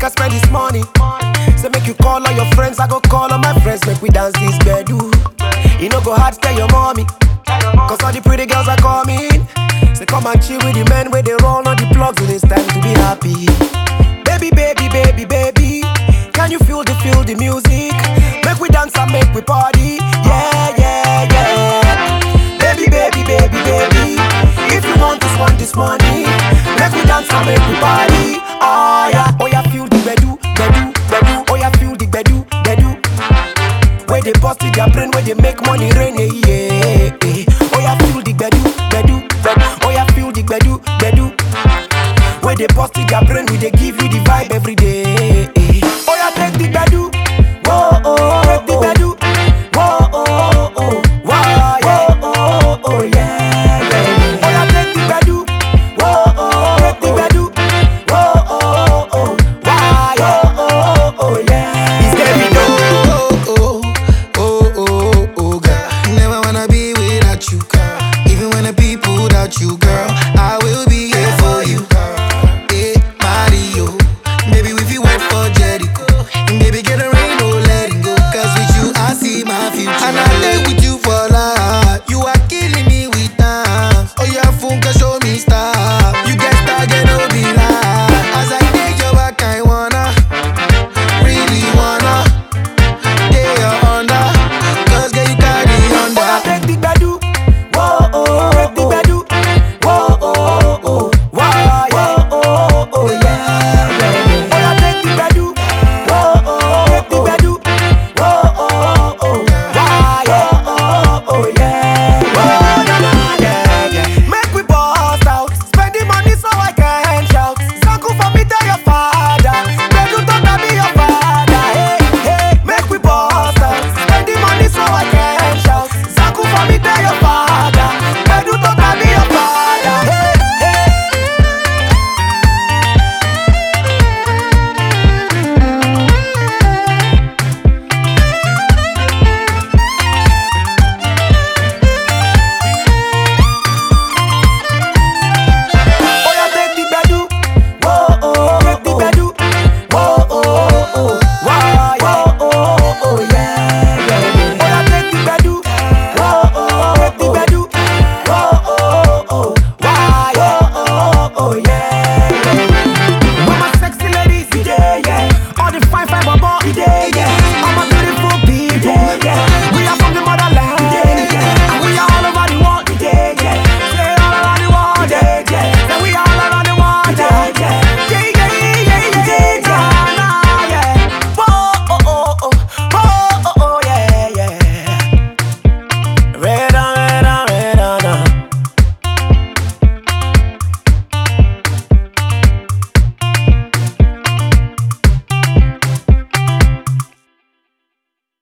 I spend this money. Say make you call all your friends, I go call all my friends. Make we dance this bedu. You know go hard, tell your mommy. Cause all the pretty girls are coming. Say come and chill with the men where they roll on the plugs. And it's time to be happy. Baby, baby, baby, baby, can you feel the music? Make we dance and make we party. Yeah, yeah, yeah. Baby, baby, baby, baby, if you want this money, make we dance and make we party. Oh yeah, oh yeah, feel the bedu, bedu, bedu. Oh yeah, feel the bedu, bedu. Where they bust it their brain, where they make money rain, yeah, yeah. Oh yeah, feel the bedu, bedu, bedu. Oh yeah, feel the bedu, bedu. Where they bust it their brain, we they give you the vibe every day.